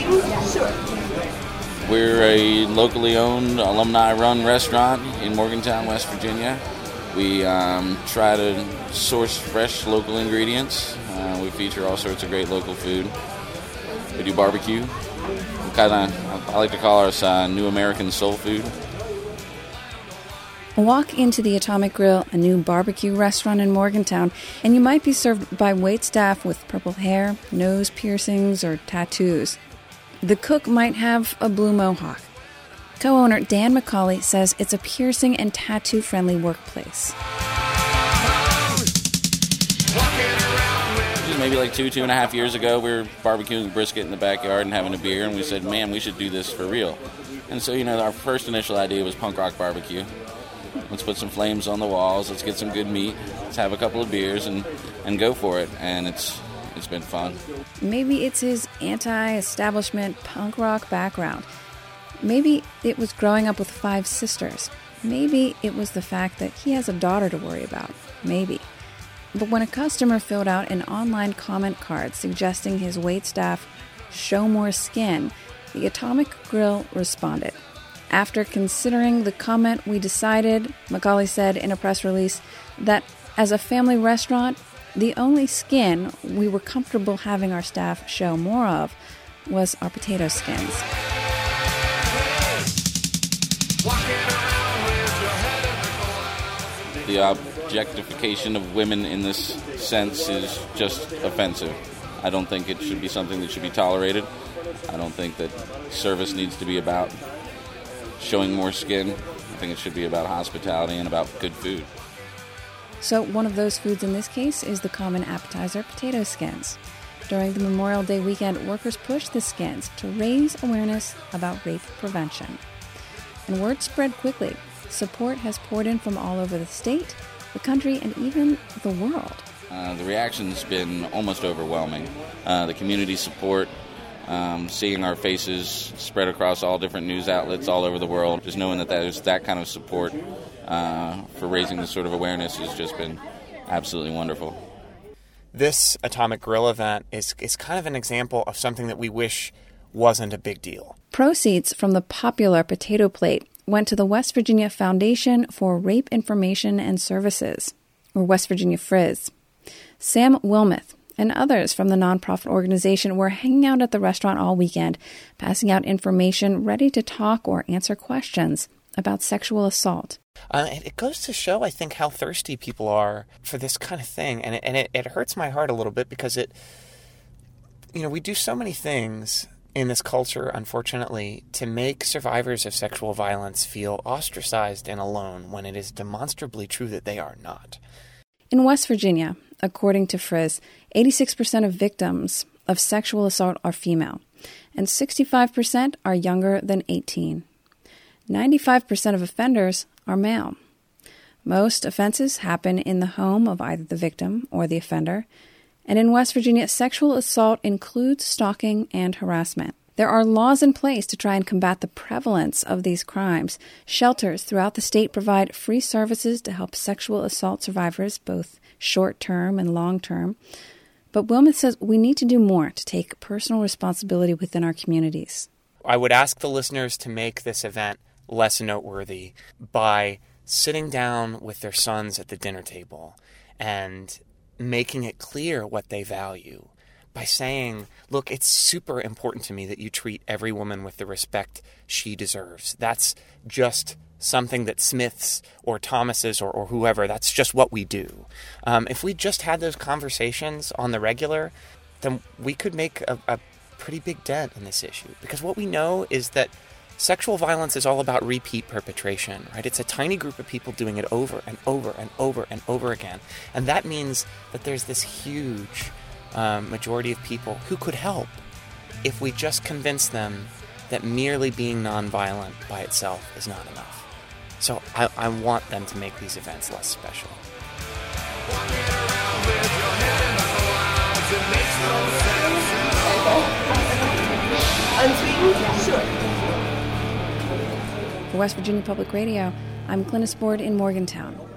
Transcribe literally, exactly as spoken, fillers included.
Unsweetened? Sure. We're a locally owned, alumni-run restaurant in Morgantown, West Virginia. We um, try to source fresh local ingredients. Uh, we feature all sorts of great local food. We do barbecue. Kind of, I like to call ours uh, New American Soul Food. Walk into the Atomic Grill, a new barbecue restaurant in Morgantown, and you might be served by waitstaff with purple hair, nose piercings, or tattoos. The cook might have a blue mohawk. Co-owner Dan McCauley says it's a piercing and tattoo-friendly workplace. Maybe like two, two and a half years ago, we were barbecuing brisket in the backyard and having a beer, and we said, man, we should do this for real. And so, you know, our first initial idea was punk rock barbecue. Let's put some flames on the walls, let's get some good meat, let's have a couple of beers and, and go for it. And it's it's been fun. Maybe it's his anti-establishment punk rock background. Maybe it was growing up with five sisters. Maybe it was the fact that he has a daughter to worry about. Maybe. But when a customer filled out an online comment card suggesting his waitstaff show more skin, the Atomic Grill responded. After considering the comment, we decided, McCauley said in a press release, that as a family restaurant, the only skin we were comfortable having our staff show more of was our potato skins. The objectification of women in this sense is just offensive. I don't think it should be something that should be tolerated. I don't think that service needs to be about showing more skin. I think it should be about hospitality and about good food. So one of those foods in this case is the common appetizer potato skins. During the Memorial Day weekend, workers pushed the skins to raise awareness about rape prevention. And word spread quickly. Support has poured in from all over the state, the country, and even the world. Uh, the reaction's been almost overwhelming. Uh, the community support, um, seeing our faces spread across all different news outlets all over the world, just knowing that there's that kind of support uh, for raising this sort of awareness has just been absolutely wonderful. This Atomic Grill event is, is kind of an example of something that we wish wasn't a big deal. Proceeds from the popular potato plate went to the West Virginia Foundation for Rape Information and Services, or West Virginia Frizz. Sam Wilmoth and others from the nonprofit organization were hanging out at the restaurant all weekend, passing out information, ready to talk or answer questions about sexual assault. Uh, and it goes to show, I think, how thirsty people are for this kind of thing. And, it, and it, it hurts my heart a little bit because it, you know, we do so many things in this culture, unfortunately, to make survivors of sexual violence feel ostracized and alone when it is demonstrably true that they are not. In West Virginia, according to Frizz, eighty-six percent of victims of sexual assault are female, and sixty-five percent are younger than eighteen. ninety-five percent of offenders are male. Most offenses happen in the home of either the victim or the offender. And in West Virginia, sexual assault includes stalking and harassment. There are laws in place to try and combat the prevalence of these crimes. Shelters throughout the state provide free services to help sexual assault survivors, both short-term and long-term. But Wilmoth says we need to do more to take personal responsibility within our communities. I would ask the listeners to make this event less noteworthy by sitting down with their sons at the dinner table and making it clear what they value by saying, look, it's super important to me that you treat every woman with the respect she deserves. That's just something that Smiths or Thomases or, or whoever, that's just what we do. Um, if we just had those conversations on the regular, then we could make a, a pretty big dent in this issue. Because what we know is that sexual violence is all about repeat perpetration, right? It's a tiny group of people doing it over and over and over and over again. And that means that there's this huge um, majority of people who could help if we just convince them that merely being nonviolent by itself is not enough. So I, I want them to make these events less special. Unsweetened? Sure. For West Virginia Public Radio, I'm Glynis Board in Morgantown.